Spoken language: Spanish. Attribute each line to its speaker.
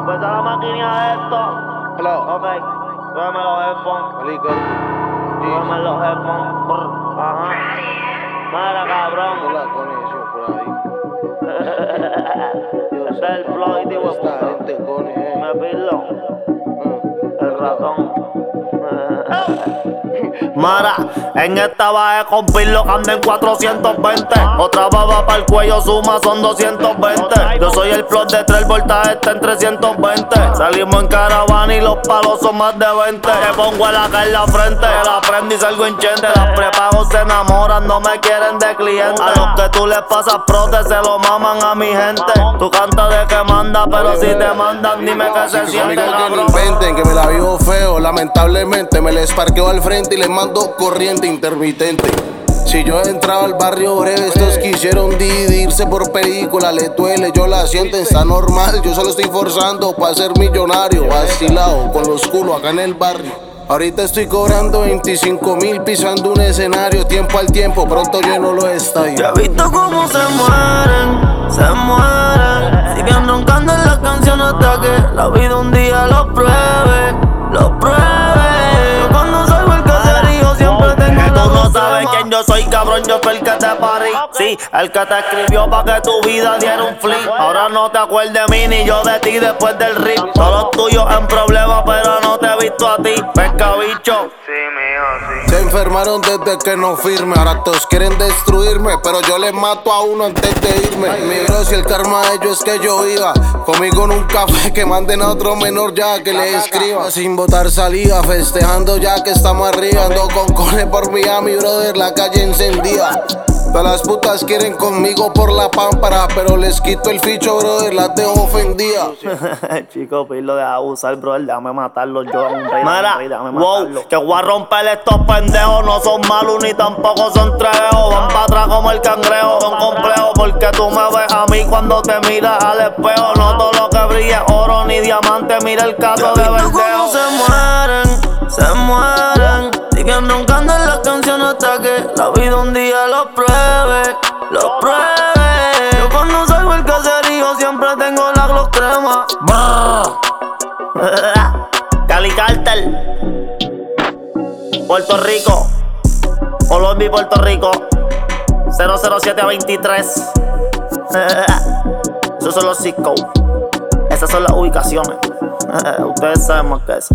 Speaker 1: Pues a la máquina de esto.
Speaker 2: Hello.
Speaker 1: Ok. Súbeme los headphones.
Speaker 2: Malika.
Speaker 1: Súbeme los headphones. Ajá. Mira, cabrón.
Speaker 2: No la conexión por ahí.
Speaker 1: Este es el flow y tipo
Speaker 2: Esta
Speaker 1: puta.
Speaker 2: gente cone,
Speaker 1: Me pillo. El ratón. Mara, en esta baje con Pirlo anda en 420. Otra baba para el cuello suma son 220. Yo soy el plot de 3 voltaje está en 320. Salimos en caravana y los palos son más de 20. Te pongo el AK en la frente, la prendo y salgo en chente. Las prepagos se enamoran, no me quieren de cliente. A los que tú les pasas prote se lo maman a mi gente. Tú cantas de que manda, pero si te mandan dime que se siente,
Speaker 2: Conmigo que no
Speaker 1: cabrón.
Speaker 2: inventen, que me la vivo feo. Lamentablemente me les parqueo al frente y les mando corriente intermitente. Si yo he entrado al barrio breve, estos quisieron dividirse por película. Le duele, yo la sienten, está normal. Yo solo estoy forzando para ser millonario. Vacilado con los culos acá en el barrio. Ahorita estoy cobrando 25,000 pisando un escenario. Tiempo al tiempo, pronto lleno los estadios.
Speaker 1: Yo he visto cómo se mueren. Siguen roncando en las canciones hasta que la vida un día los pruebe. Yo cuando salgo el caserío siempre tengo la Tú no sabes quién yo soy, cabrón, yo soy el que te parí. Sí, el que te escribió pa' que tu vida diera un flip. Ahora no te acuerdes de mí ni yo de ti después del rip. Todos los tuyos en problemas, pero no te he visto a ti. Pesca bicho.
Speaker 2: Se enfermaron desde que no firme. Ahora todos quieren destruirme, pero yo les mato a uno antes de irme. Mi bro, si el karma de ellos es que yo iba conmigo nunca fue que manden a otro menor ya que le escriba. Sin botar saliva, festejando ya que estamos arriba. Ando con cone por Miami, brother, la calle encendida. Todas las putas quieren conmigo por la pámpara, pero les quito el ficho, brother, las dejo ofendidas.
Speaker 1: Chico, Pirlo, deja abusar, brother, déjame matarlo yo. Mira, wow, que voy a romper estos pendejos. No son malos ni tampoco son trejos. Van para atrás como el cangrejo, son complejos. Porque tú me ves a mí cuando te miras al espejo. No todo lo que brilla es oro ni diamante. Mira el caso de Verdejo. Se mueren. Siguen roncando en las canciones hasta que la vida un día los pruebe. Yo cuando salgo el caserío siempre tengo la Glock crema. Cali Cartel, Puerto Rico, Colombia y Puerto Rico, 007 a 23. Esos son los zip codes. Esas son las ubicaciones. Ustedes saben más que eso.